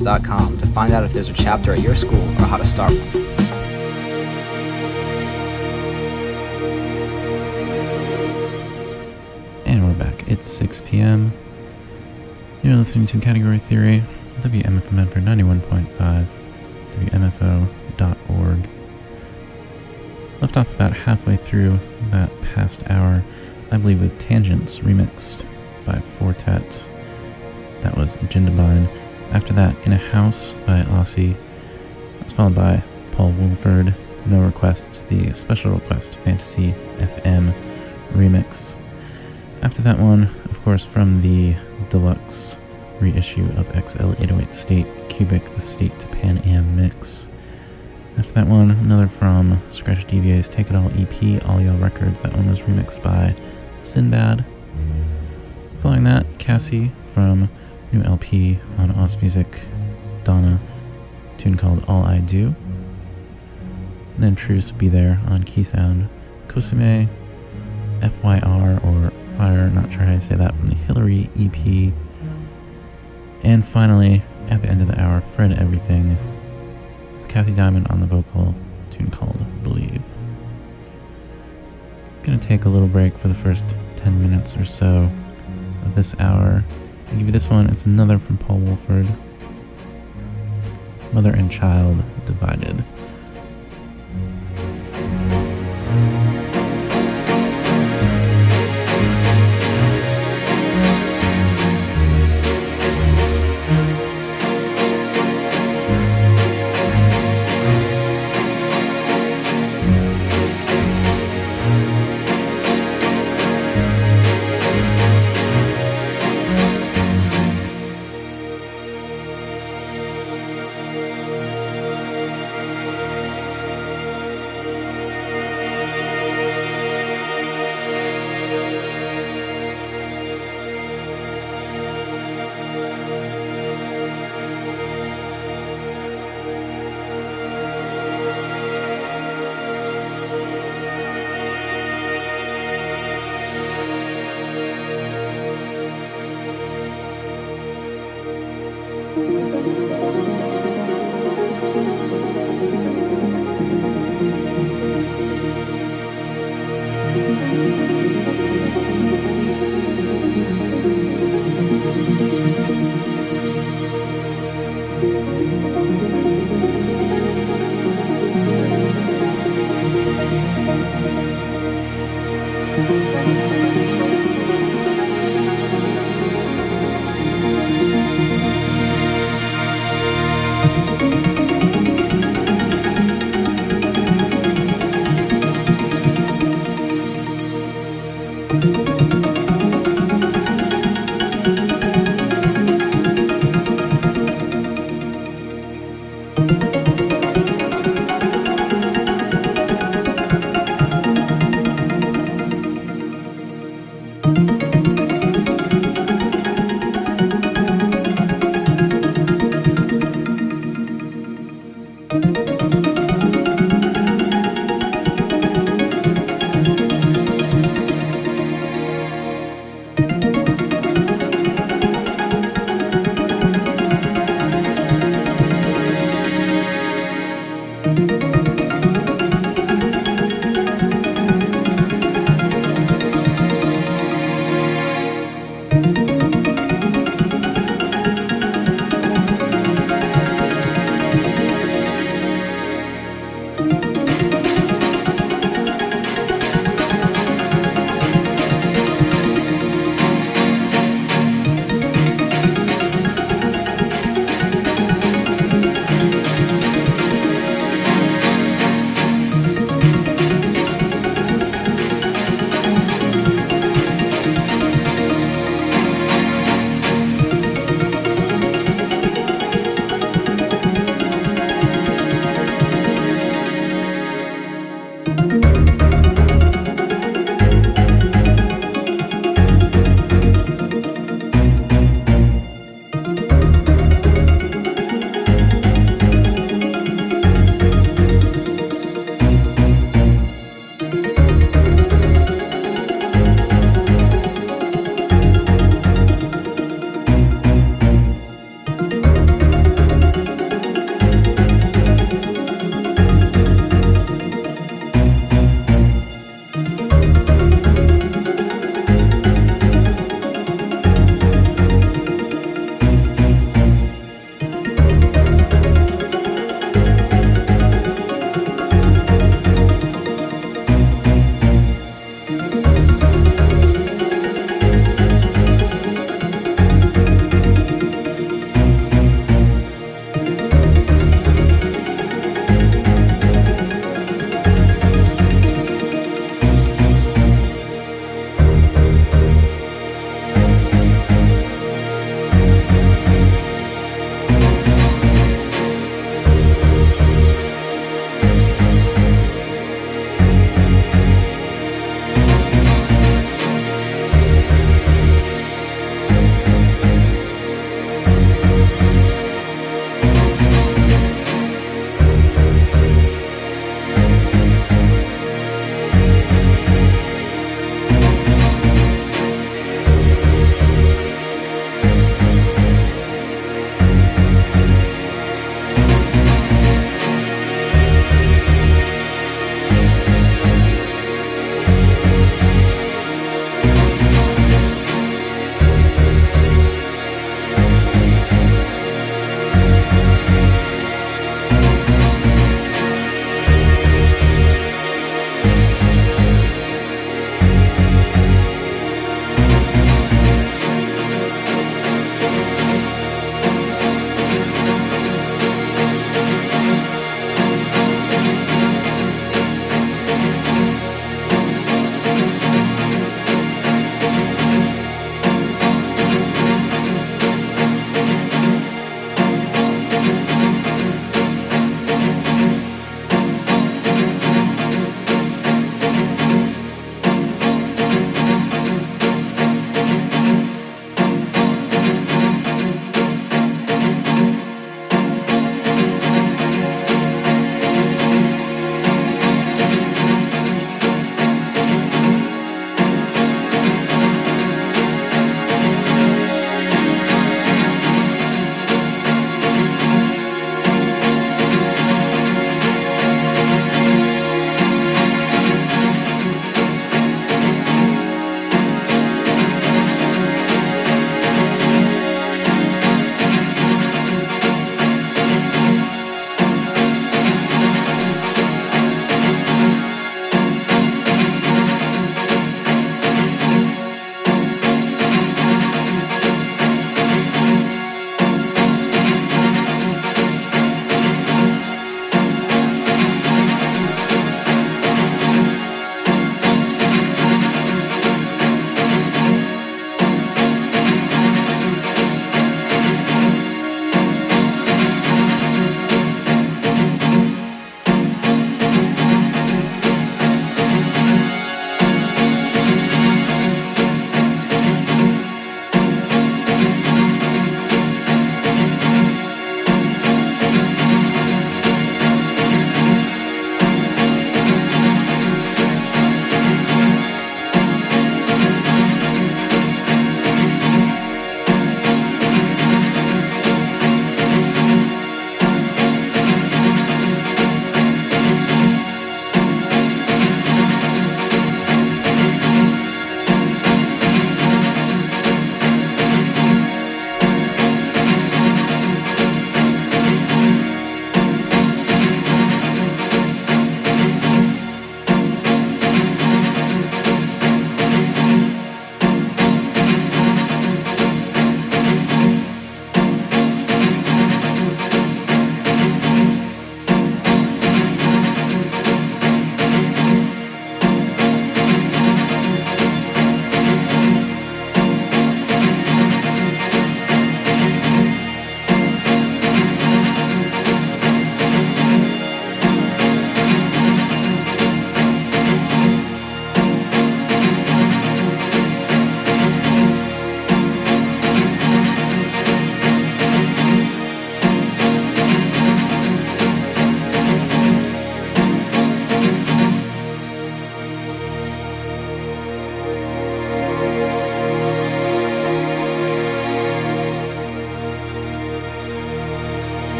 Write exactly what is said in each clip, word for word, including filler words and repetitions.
records dot com to find out if there's a chapter at your school or how to start one. And we're back. It's six p.m. You're listening to Category Theory, W M F O Medford ninety-one point five, W M F O dot org. Left off about halfway through that past hour, I believe, with Tangents remixed by Fortet. That was Jindabyne. After that, In a House by Aussie. That's followed by Paul Woolford, No Requests, the Special Request Fantasy F M remix. After that one, of course, from the deluxe reissue of X L eight oh eight State, Cubic, the State to Pan Am mix. After that one, another from Scratch D V A's Take It All E P, All Y'all Records. That one was remixed by Sinbad. Following that, Cassie from new L P on Oz Music, Donna, tune called All I Do. And then Truce, Be There on Keysound, Kosume, F Y R or Fire, not sure how to say that, from the Hillary E P. And finally, at the end of the hour, Fred Everything, with Kathy Diamond on the vocal, tune called Believe. Gonna take a little break for the first ten minutes or so of this hour. I'll give you this one. It's another from Paul Woolford, Mother and Child Divided.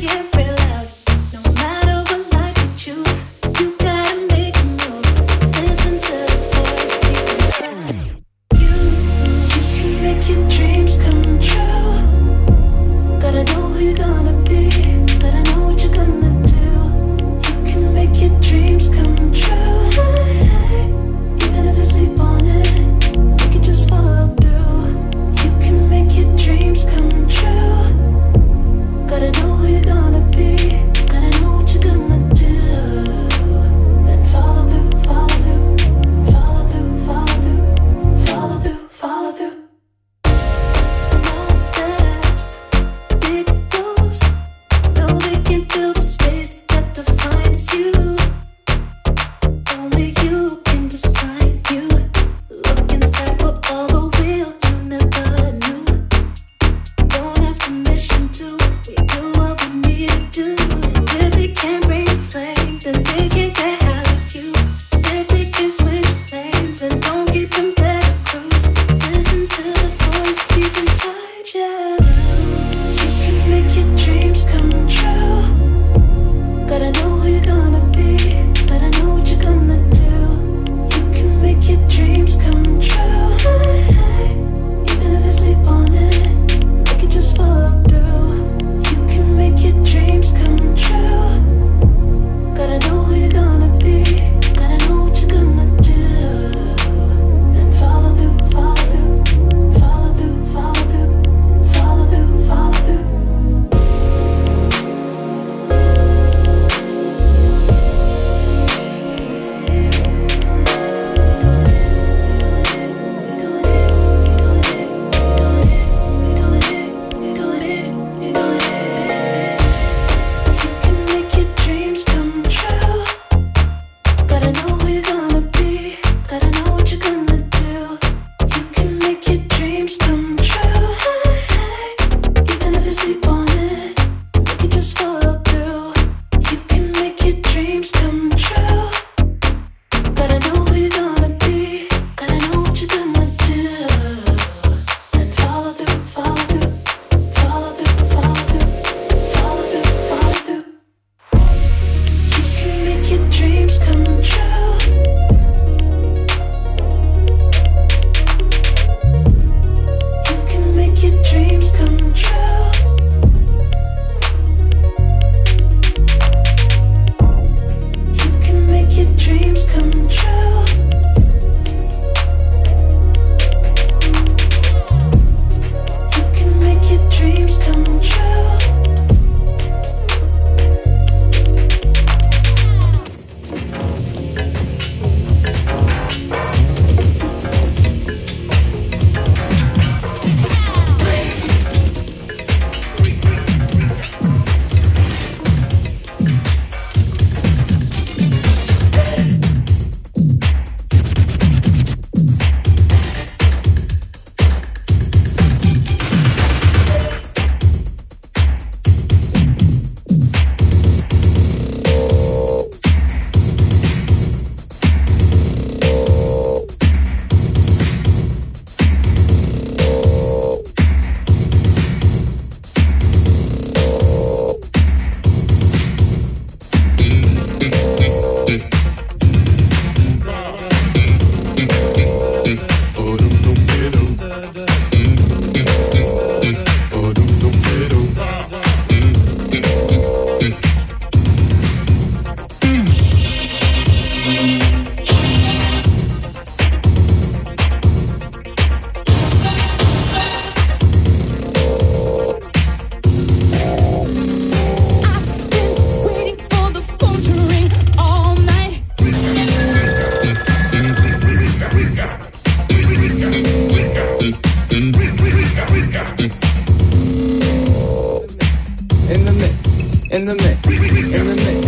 in the mix, in the mix.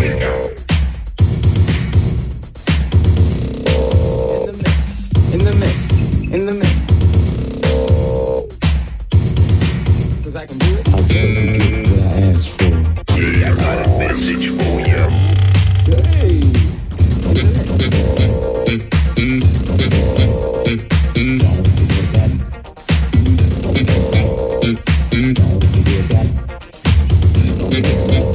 In the mix, in the mix. Cause I can do it. I'll tell you to get what I asked for. Yeah, I got a message for you. Hey! Don't forget that. Don't forget that. Don't forget that. Don't forget that.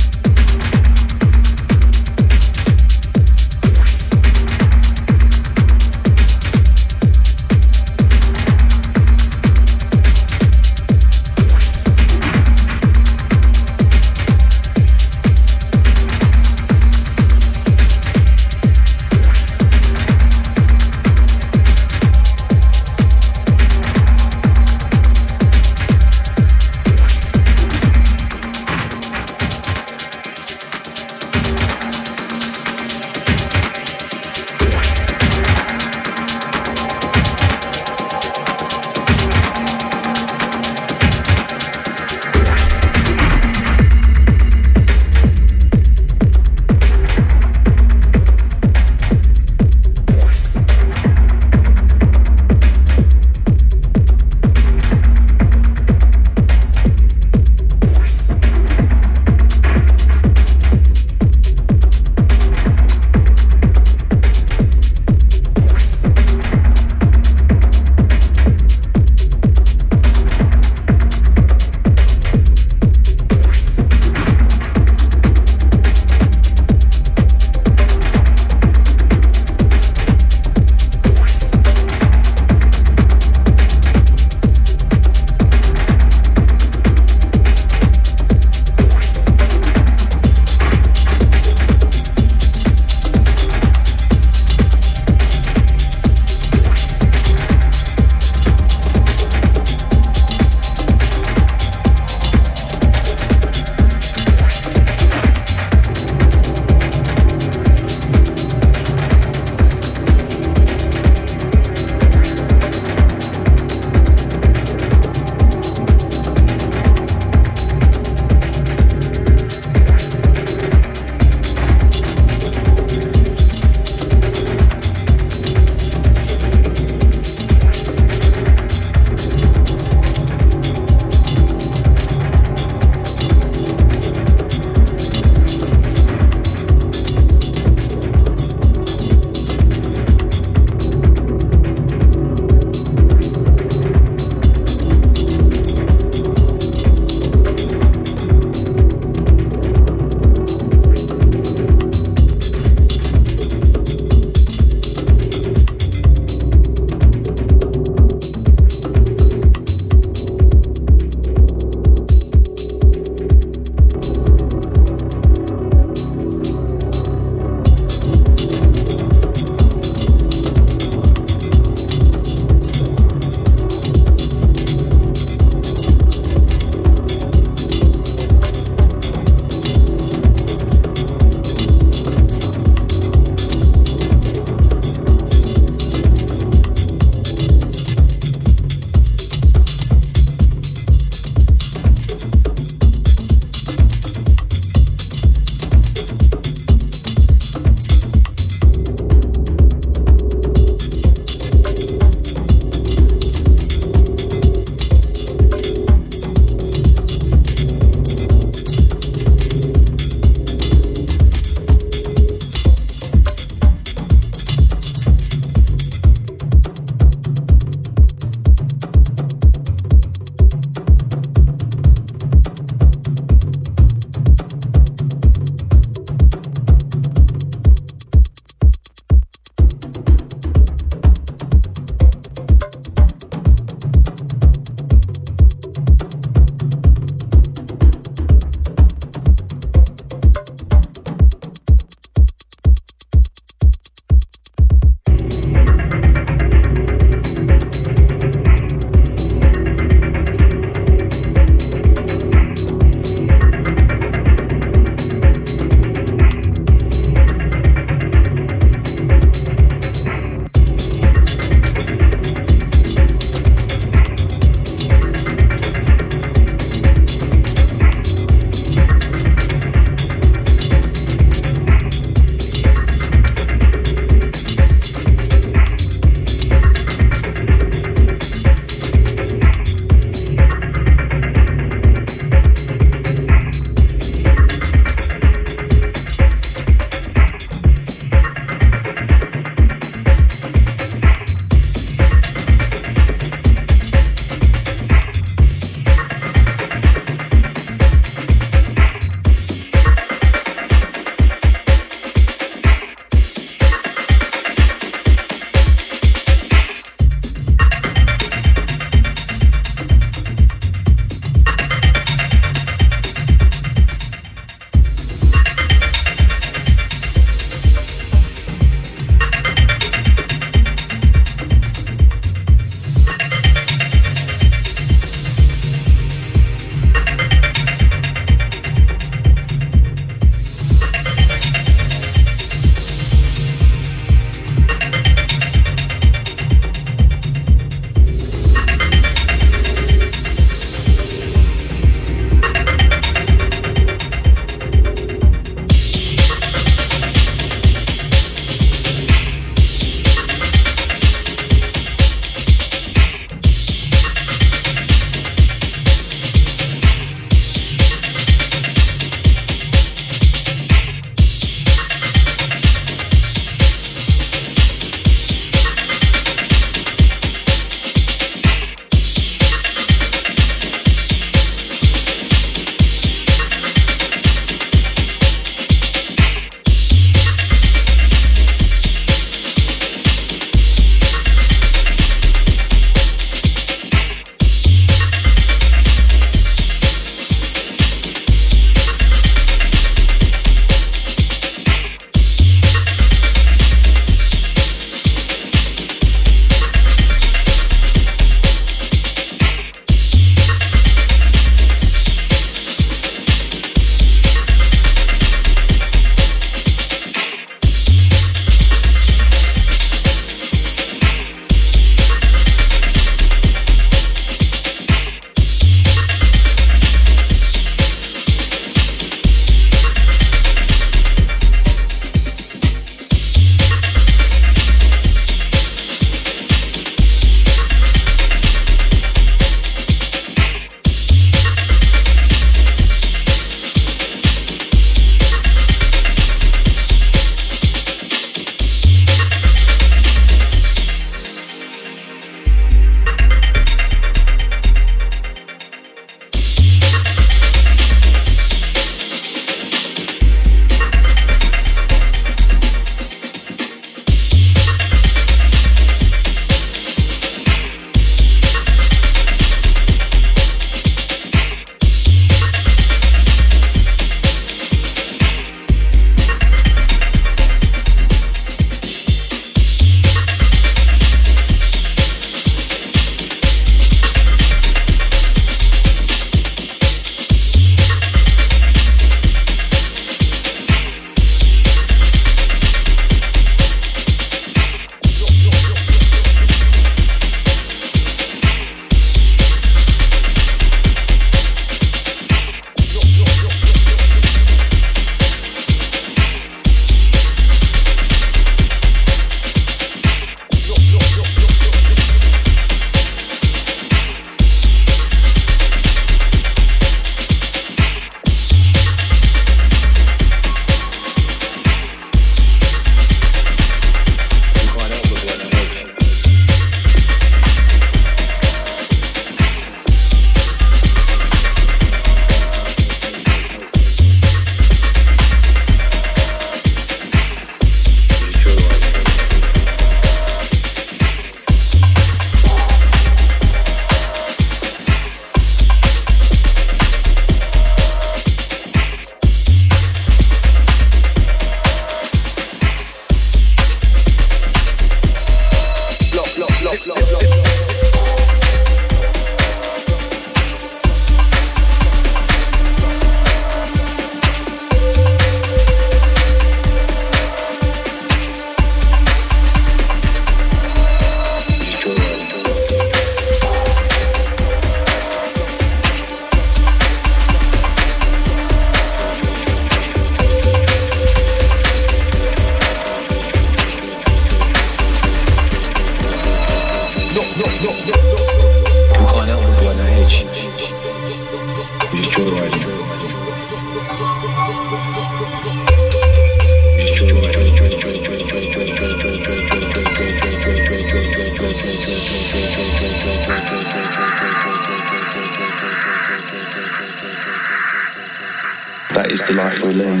the life we lead.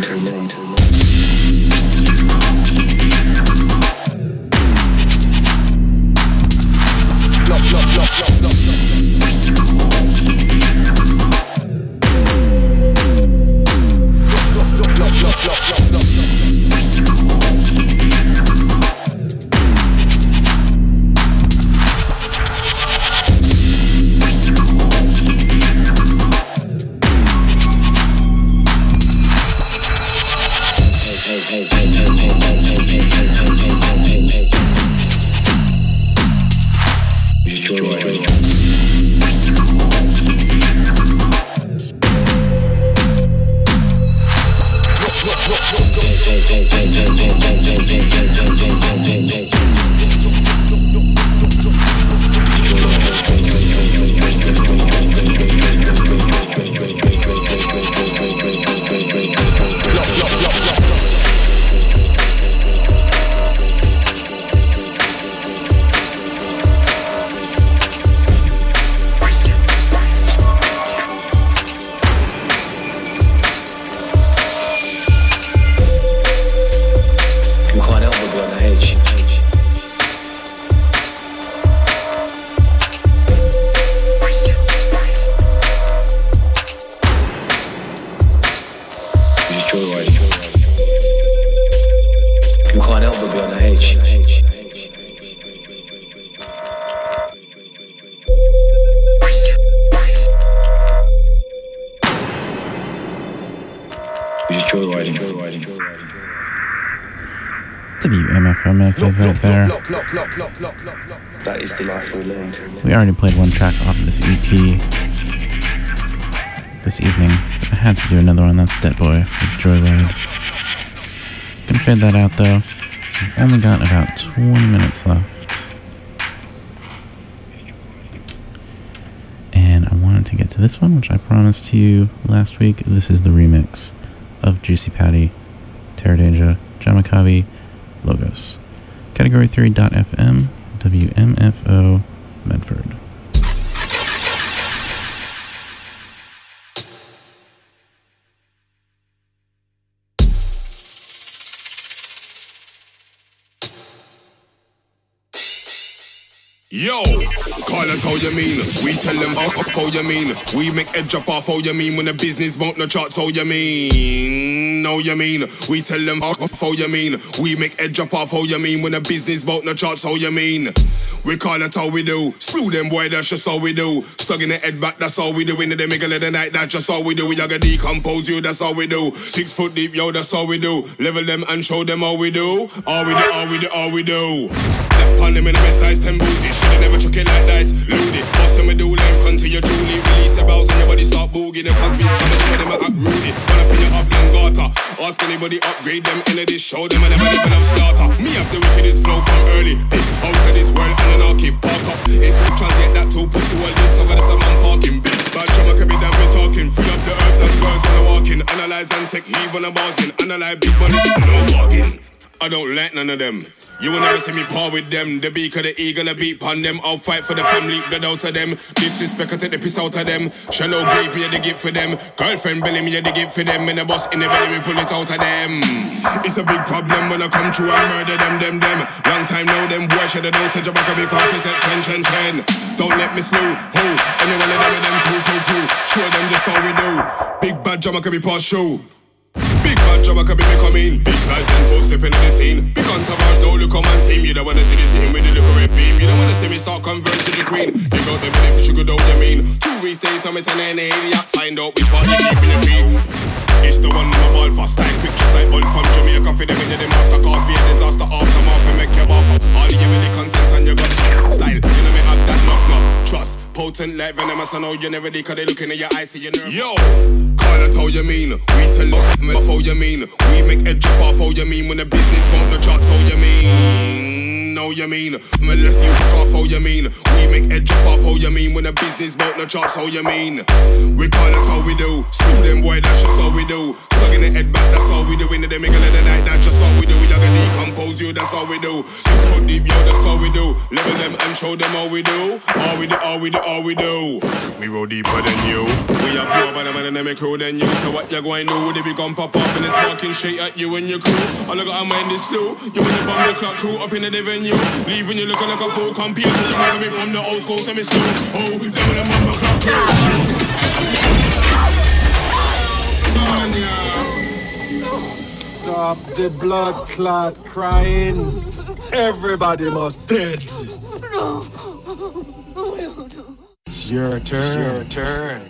Lock, lock, lock, lock, lock, lock, lock, lock, lock, lock, lock, lock. W M F O Medford right there. That is the life we lead. We already played one track off this E P this evening. I had to do another one. That's Dead Boy with Joyride. Gonna fade that out though. So we've only got about twenty minutes left. And I wanted to get to this one, which I promised to you last week. This is the remix of Juicy Patty, Terra Danger, Jamakavi, Logos. Category three dot F M, W M F O, Medford. Yo, call it how you mean. We tell them how, how you mean. We make edge up off how you mean. When the business won't no charts how you mean. No you mean. We tell them how, how you mean. We make edge up off how you mean. When the business won't no charts how you mean. We call it how we do. Slew them boy, that's just how we do. Stuck in the head back, that's all we do. In the middle of the night, that's just how we do. We gotta decompose you, that's how we do. Six foot deep, yo, that's how we do. Level them and show them how we do. All we do, all we do, all we do. Step on them in the size ten booty. Shoulda never chuck it like dice. Load it, bust them with do in front of your truly. Release your bows and your body start booging. The Cosby's coming to them and act rudy. Wanna pin you up, then garter. Ask anybody, upgrade them into this. Show them and never level of starter. Me have the wickedest flow from early. Big out of this world and then I'll keep park up. It's to translate that to pussy all this. Over the some man parking. Big bad drama can be done with talking. Free up the herbs and girls when I'm walking. Analyze and take heat when I'm buzzing. Analyze big money, no bargain. I don't like none of them. You will never see me par with them. The beak of the eagle, I beat pon them. I'll fight for the family, blood out of them. Disrespect, I take the piss out of them. Shallow grave, me, I the gift for them. Girlfriend belly, me, I the gift for them. And the boss in the belly, me pull it out of them. It's a big problem when I come through and murder them, them, them. Long time now, them boys should have known to Jamaica, big office at Chen, Chen, Chen. Don't let me slow, ho. Any one of them and them, cool, cool, cool. Show them just how we do. Big bad Jamaica, be past show. Big bad job, I can be me coming. Big size, ten foot step into the scene. Big entourage, don't look on my team. You don't wanna see the scene with the little red beam. You don't wanna see me start converse to the queen. Big out the benefit, you go down the mean. Two weeks later, me turn an idiot. Find out which part you keep in the beat. It's the one in my ball fast, time quick, just like ball from Jamaica. For them in the master cause be a disaster. Aftermath and make you off. All you really contents and you got style. You know me have that muff muff. Trust, potent like venomous. I know you never did cause they looking at your eyes, see you nervous. Yo, call it how you mean. We tell off me off how you mean. We make edge up off how you mean. When the business won't the charts how you mean. Know you mean. Me let's get off how you mean. We make edge up off how you mean. When the business won't the charts how you mean. We call it how we do. Slew them boy, that's just how we do. Stuck in the head back, that's all we do. In the middle of the night, that's just how we do. We are gonna decompose you. you, that's how we do. Six foot deep, yo, that's how we do. Level them and show them how we do. All we do, all we do, all we do. We roll deeper than you. We are more by the man and them crew than you. So what you going to do? They be gon' pop off and it's barking straight at you and your crew. All I got to mind is slow. You in the bomb the clock crew up in the venue. Leaving you looking like a fool. Compared to the coming from the old school to me slow. Oh, them in the bomb the clock crew. Stop the blood clot crying. Everybody must dead. It's your turn. It's your turn.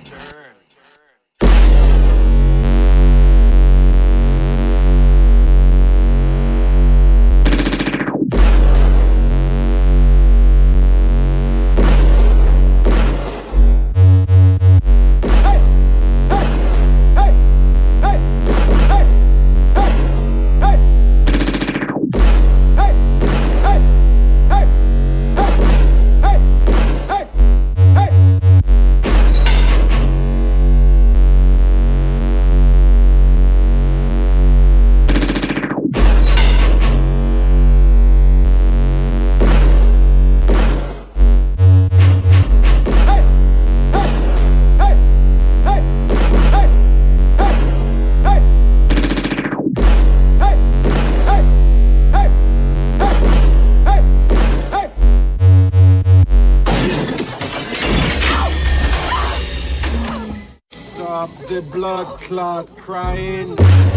The blood clot crying.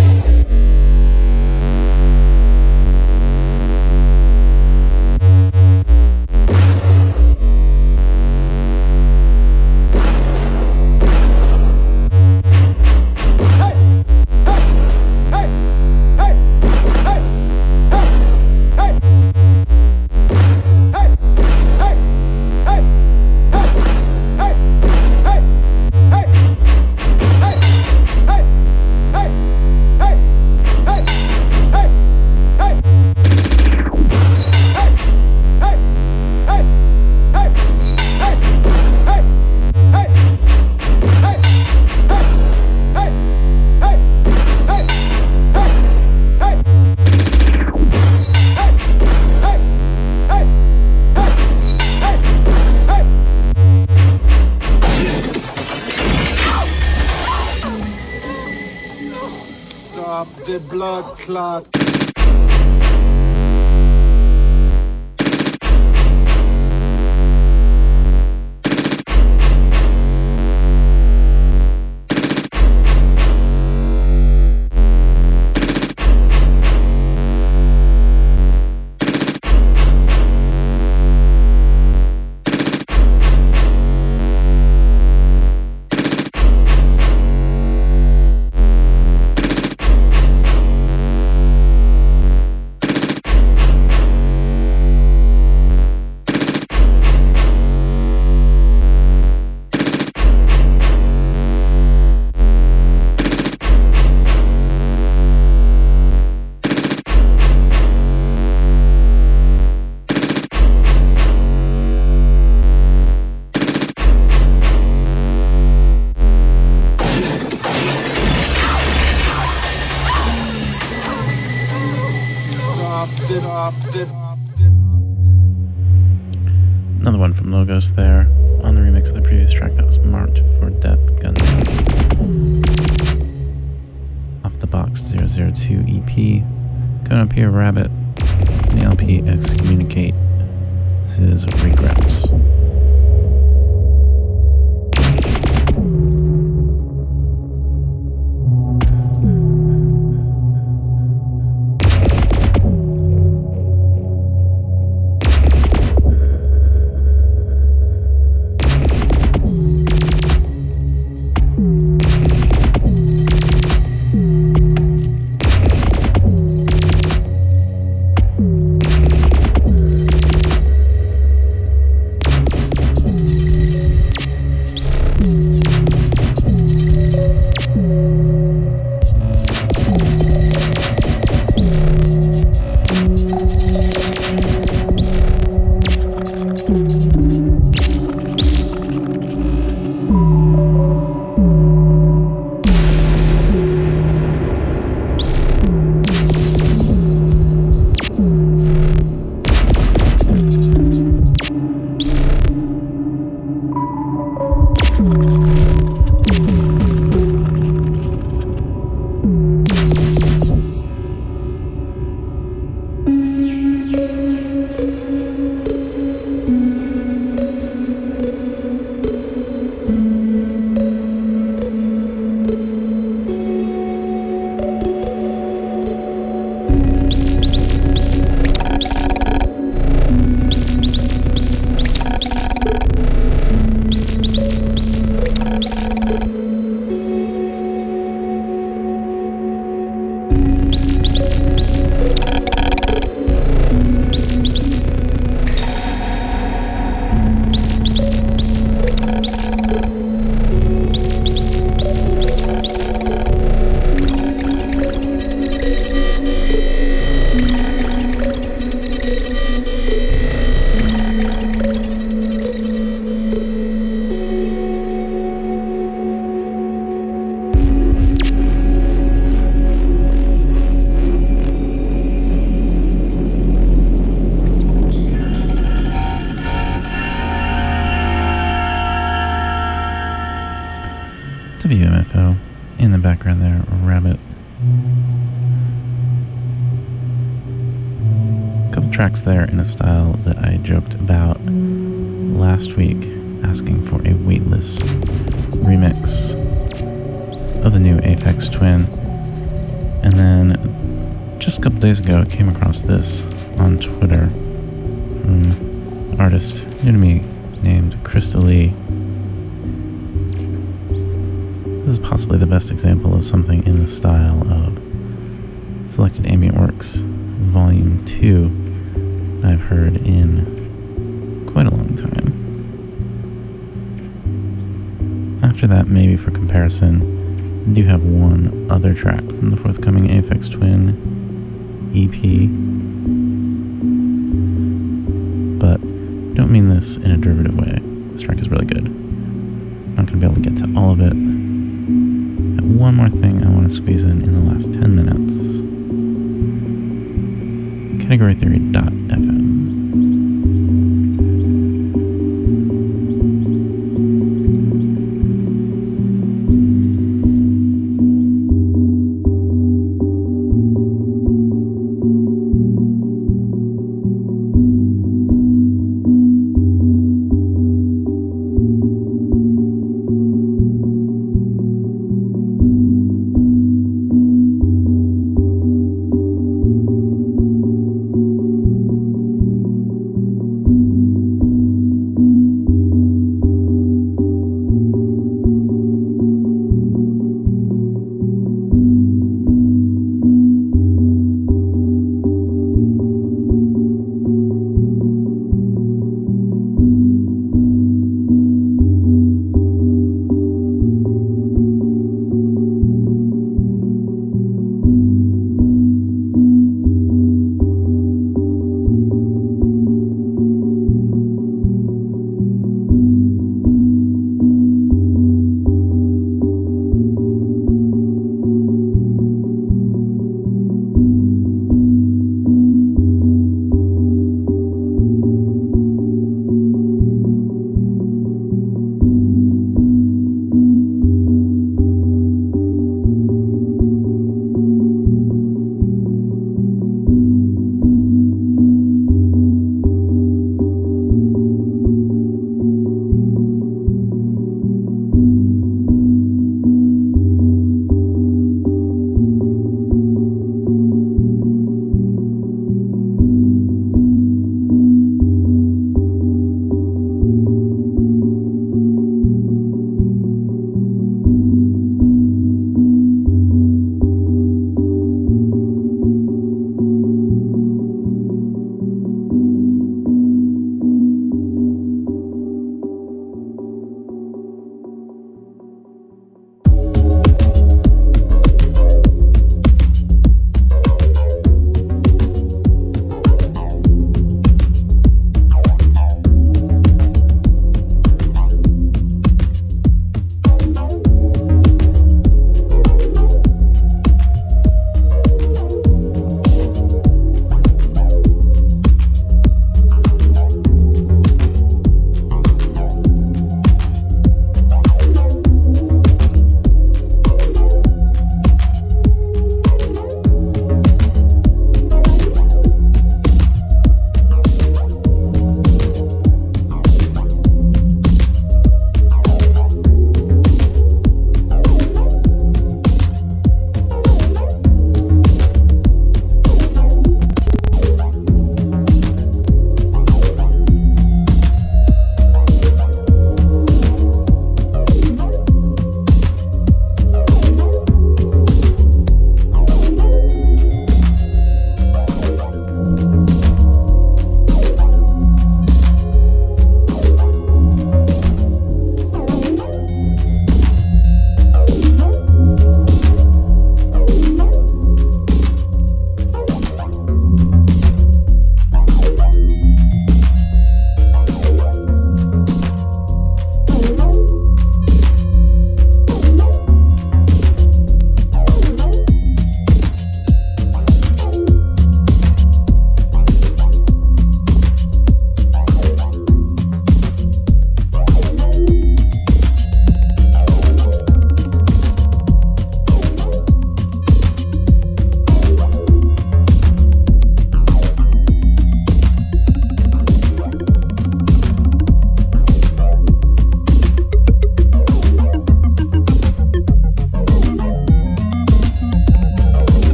Stop the blood clot. Another one from Logos there, on the remix of the previous track that was marked for Death Gundam. Off the box zero zero two E P, Going Up Here Rabbit, and the L P Excommunicate. This is Regrets. Rabbit. A couple tracks there in a style that I joked about last week, asking for a weightless remix of the new Aphex Twin. And then just a couple days ago, I came across this on Twitter from an artist new to me named Krista Lee. This is possibly the best example of something in the style of Selected Ambient Works Volume two I've heard in quite a long time. After that, maybe for comparison, I do have one other track from the forthcoming Aphex Twin E P, but don't mean this in a derivative way. This track is really good. I'm not going to be able to get to all of it. One more thing I want to squeeze in in the last ten minutes. category theory dot f m.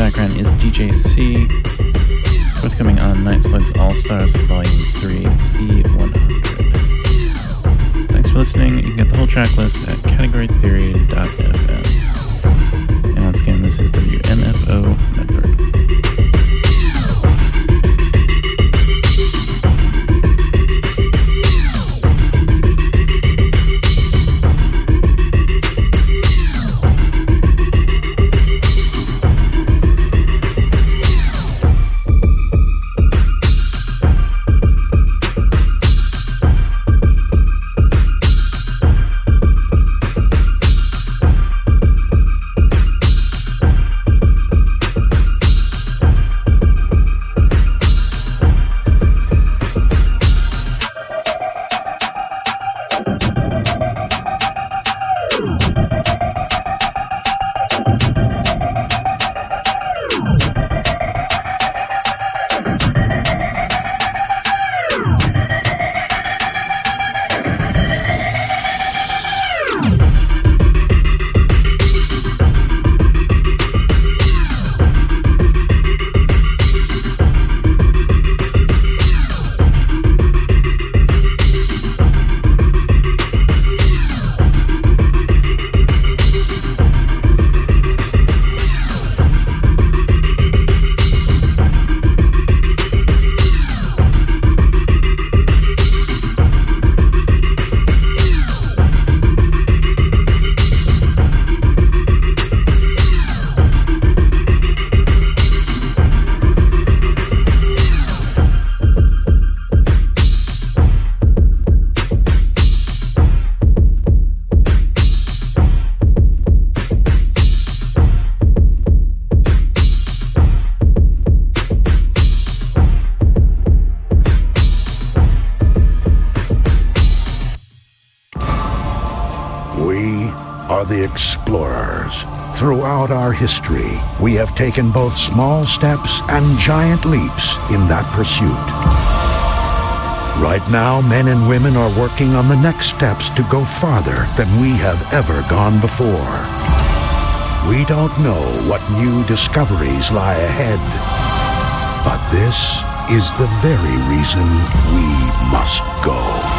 background is D J C, forthcoming on Night Slugs All-Stars Volume three, C one hundred. Thanks for listening. You can get the whole track list at category theory dot f m. And once again, this is W M F O Medford. The explorers. Throughout our history, we have taken both small steps and giant leaps in that pursuit. Right now, men and women are working on the next steps to go farther than we have ever gone before. We don't know what new discoveries lie ahead, but this is the very reason we must go.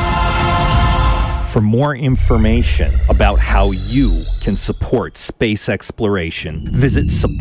For more information about how you can support space exploration, visit support